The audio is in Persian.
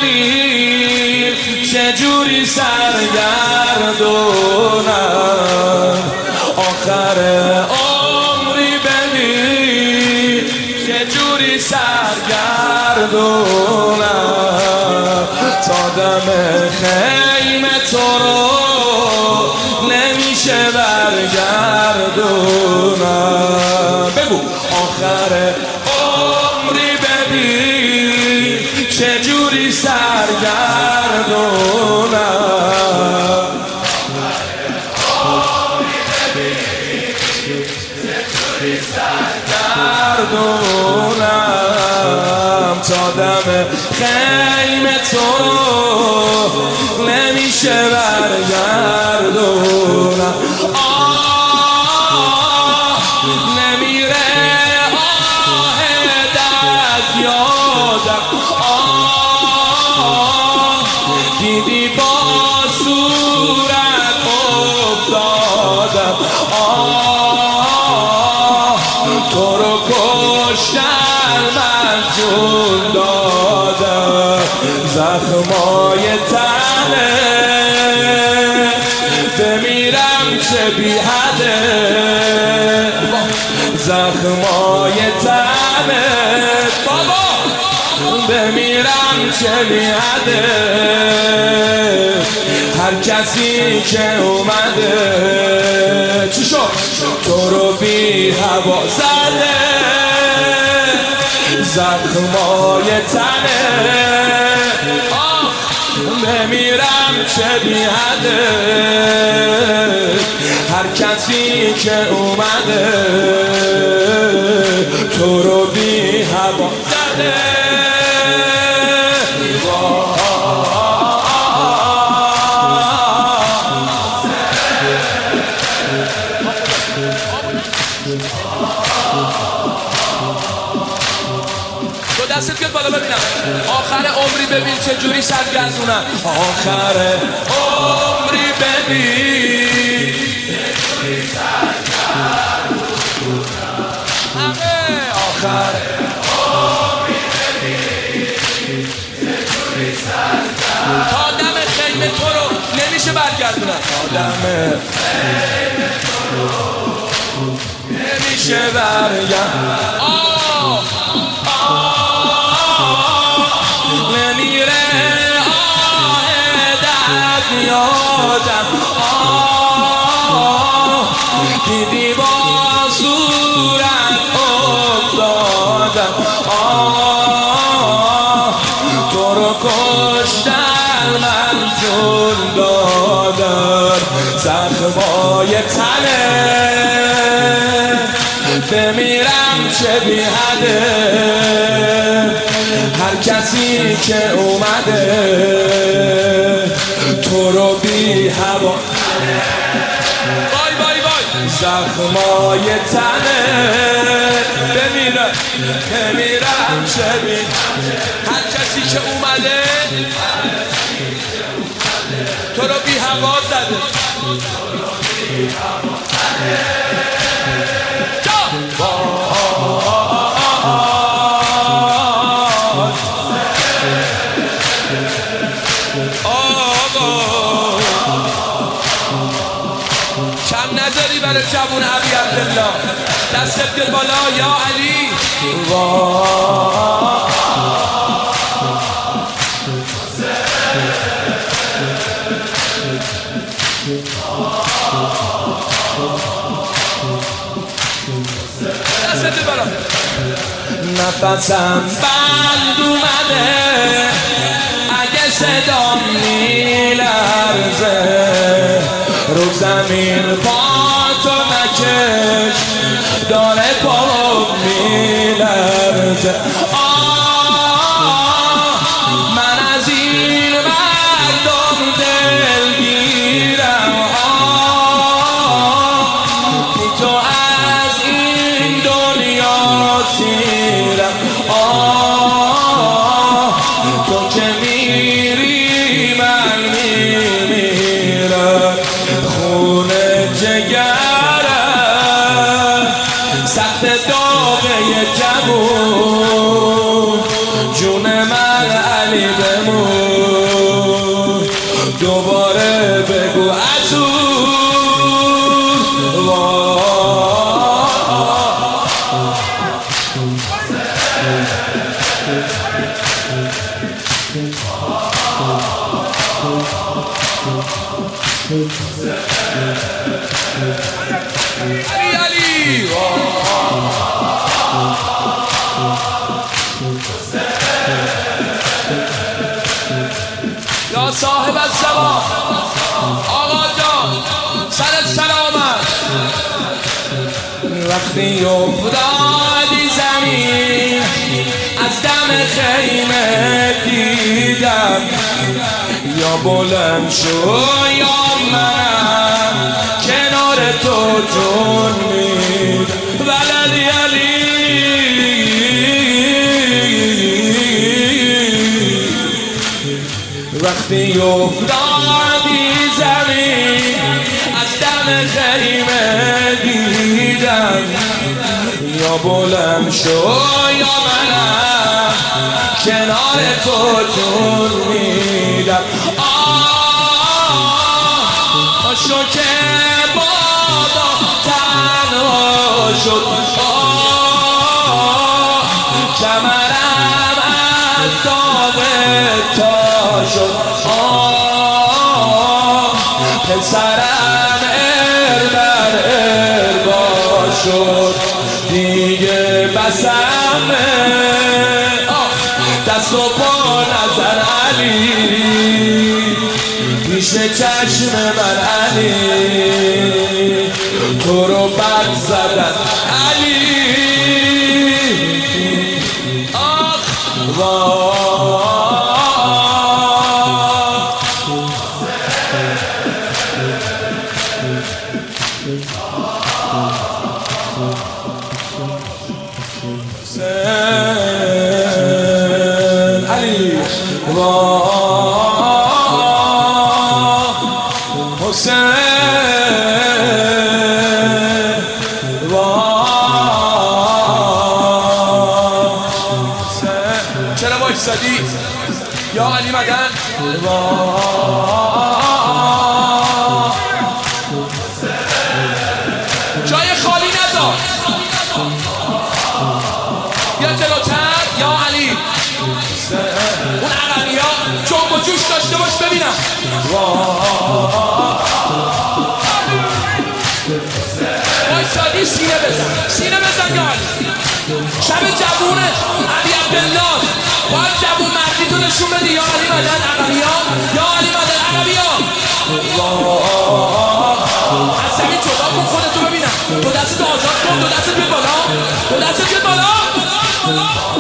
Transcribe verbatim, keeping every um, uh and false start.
ببین چجوری سرگردونم آخر عمری ببین چجوری سرگردونم تا دم خیمه تو رو نمیشه برگردونم. بگو آخر عمری ببین چجوری سرگردونم سرگردونم تا دم خیمه تو نمیشه برگردونم. آه نمیره آه دست یادم آه دیدی با صورت افتادم آه تو رو کشتن من جون دادم زخمای تنه بمیرم چه بی حده زخمای تنه بابا بمیرم چه بی حده هر کسی که اومده چی شد تو رو بی هوا زده زخمای تنه بمیرم چه بی حده هر کسی که اومده تو رو بی هوا زده. تو دستت بیاد بالا ببینم آخر عمری ببین چه جوری سرگردونم آخر عمری ببین همه آخر عمری ببین تا دم خیمه تو رو نمیشه برگردونم تا دم خیمه تو رو نمیشه برگردونم آه نمیره آه درد یادم آه دیدی با صورت افتادم آه تو رو کشتن من جون دادم زخمای تنه بمیرم چه بی حده هر کسی که اومده تو رو بی هوا بای بای بای زخمای تنه بمیرم بمیرم چه بی هر کسی که اومده تو رو بی هوا زده کم نذاری برای جوون ابی عبدالله دستت بیاد بالا یا علی دستت بیاد بالا نفسم بند اومده اگه صدام میلرزه رو زمین پا تو نکش داره پا میلرزه آه من از این مردم دلگیرم آه بی تو از این دنیا سیرم آه تو که میری من میمیرم خونه جگرم سخت داغه جوون علی علی یا صاحب الزمان آقا جان سر سلامت وقتی افتادی زمین از دم خیمه دیدم یا بلند شو یا من کنار تو جون میدم ولدی علی وقتی افتادی زمین از دم خیمه دیدم یا بلند شو یا منم کنار تو جون میدم آه شو که بابا تنها شد آه کمرم از داغ تا شد آه پسرم ار بر اربا شد دیگه بسمه دست و پا نظر علی پیش چشم من علی تو رو بد زدن علی آخ واه علی حسین چرا وایسادی یا علی مدن جای خالی نذار یا جلوتر یا علی اون عقبی ها جنب و جوش داشته باش ببینم وایسادی سینه بزن سینه بزن یا علی شب جوونه علی عبدالله باید جوون مردی تو نشون بدی یا علی مدن عقبی ها یا علی مدن عقبی ها از زمین جدا کن خودتو ببینم دو دست تو آزاد کن دو دست بیاد بالا دو دست بیاد بالا